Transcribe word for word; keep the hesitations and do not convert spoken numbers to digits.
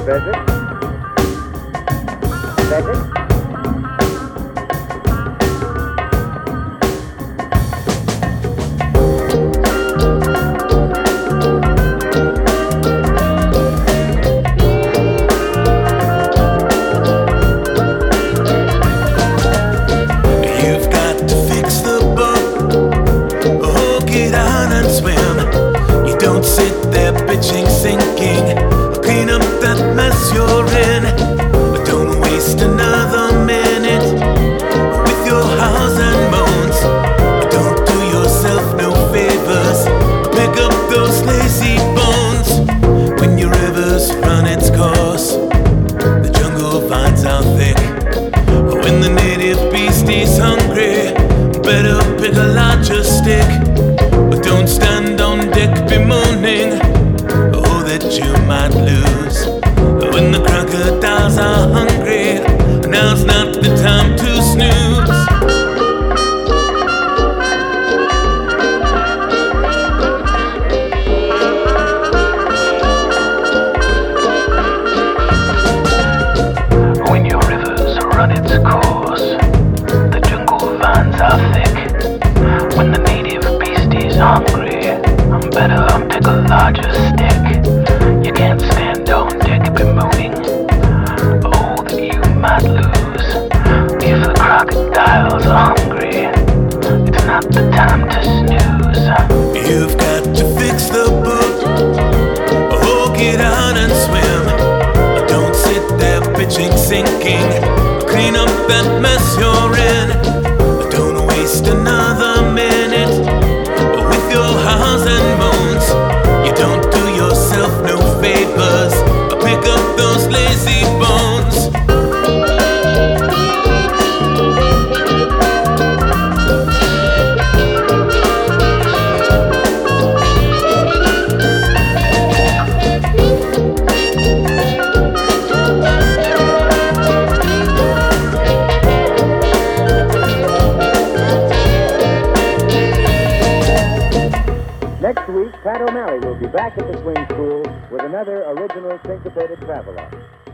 Pheasant. Pheasant. Bitching, sinking, clean up that mess you're in. But don't waste another minute with your hows and moans. Don't do yourself no favors. Pick up those lazy bones. When your rivers run its course, the jungle vines are thick. When the native beast is hungry, better pick a larger stick. But don't stand on deck bemoaning that you might lose. When the crocodiles are hungry, now's not the time to snooze. When your rivers run its course, the jungle vines are thick. When the native beast is hungry, better pick a larger stick. You can't stand on deck bemoaning, oh, that you might lose. If the crocodiles are hungry, it's not the time to snooze. You've got to fix the boat, oh, get out and swim. Don't sit there bitching, sinking, clean up that mess you're in. Don't waste another minute with your hows and moans. You don't do yourself no favors. Pick up those lazy bones. Next week, Pat O'Malley will be back at the swing school with another original syncopated travelogue.